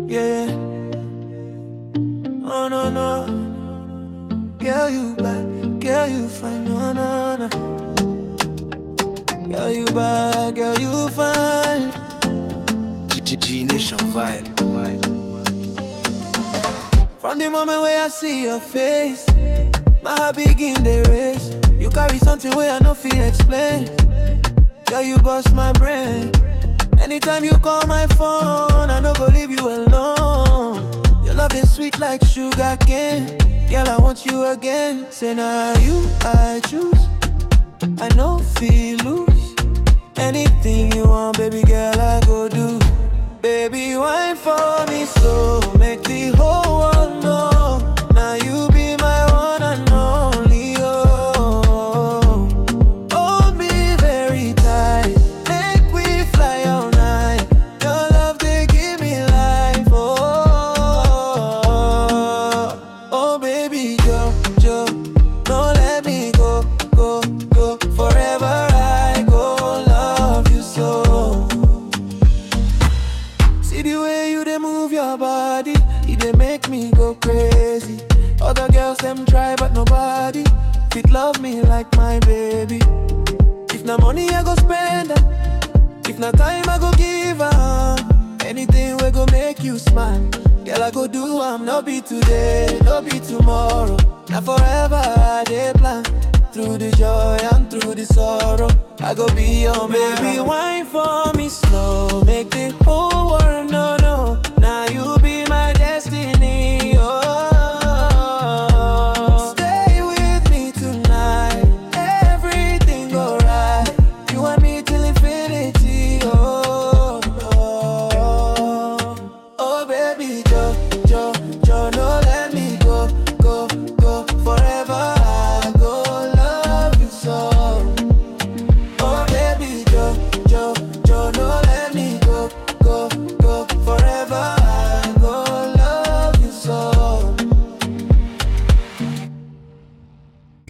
yeah. Oh no no, girl you bad, girl you fine, no no no. Girl you bad, girl you fine. G Nation vibe. From the moment where I see your face, my heart begin the race. You carry something where I no feel explain. Girl you bust my brain. Anytime you call my phone, I no go leave you alone. Your love is sweet like sugar cane. Girl, I want you again. Say now you I choose. I no feel lose. Anything you want, baby girl, I go do. Baby, wine for me slow. Make the whole world know. Now you be my one and only, oh. Hold me very tight. Make we fly all night. Your love, they give me life, oh. Oh, baby, Joe, Joe. Don't let me go, go, go. Forever I go love you so. See the way you they move your body, it they make me go crazy. Other girls them try but nobody fit love me like my baby. If na money I go spend am, if na time I go give am. Anything we go make you smile, girl I go do am. No be today, no be tomorrow. Now forever I dey plan. Through the joy and through the sorrow, I go be your man. Baby, wine for me slow, make the